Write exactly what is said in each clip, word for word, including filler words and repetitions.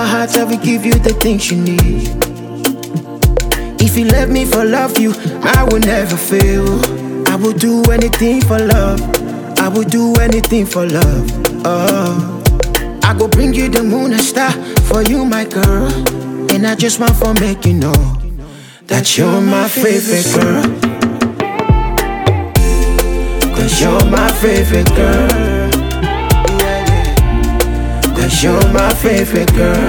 my heart, I will give you the things you need. If you let me for love you, I will never fail. I will do anything for love. I will do anything for love. Oh, I go bring you the moon and star for you, my girl. And I just want to make you know that you're my favorite girl. Cause you're my favorite girl. Cause you're my favorite girl.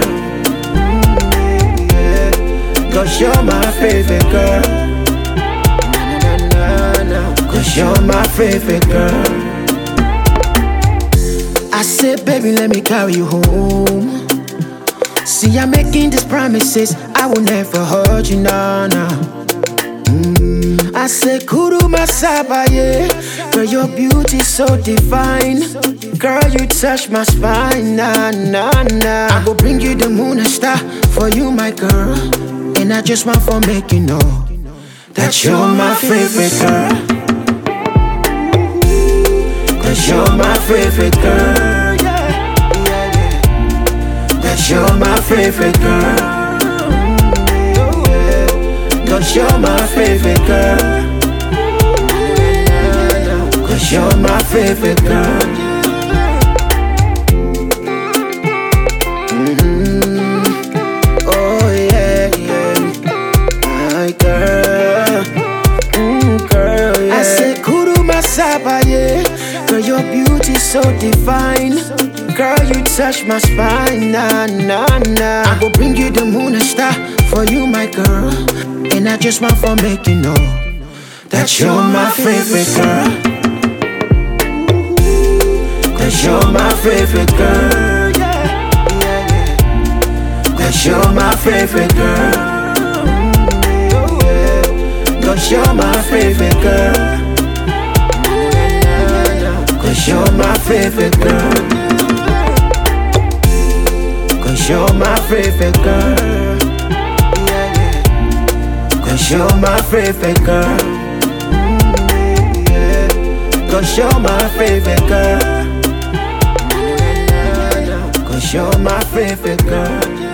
Cause you're my favorite girl. Cause you're my favorite girl. I said, baby, let me carry you home. See, I'm making these promises, I will never hurt you, nah, nah. Mm. I said, Kuru Masaba, yeah. Girl, your beauty's so divine. Girl, you touch my spine, nah, nah, nah. I go bring you the moon and star for you, my girl. And I just want to make you know that you're my favorite girl. Cause you're my favorite girl. Cause you're my favorite girl. Cause you're my favorite girl. Cause you're my favorite girl. Mm-hmm. Oh yeah, yeah. My girl. Mm, girl, yeah. I said Kuru Masaba, yeah. Girl, your beauty's so divine. Girl, you touch my spine, nah, nah, nah. I go bring you the moon and star for you, my girl. And I just want to make you know that you're my favorite girl. Cause you're my favorite girl. Cause you're my favorite girl. Cause you're my favorite girl. Cause you're my favorite girl. Cause you're my favorite girl. Cause you're my favorite girl. Cause you're my favorite girl. Cause you're my favorite girl.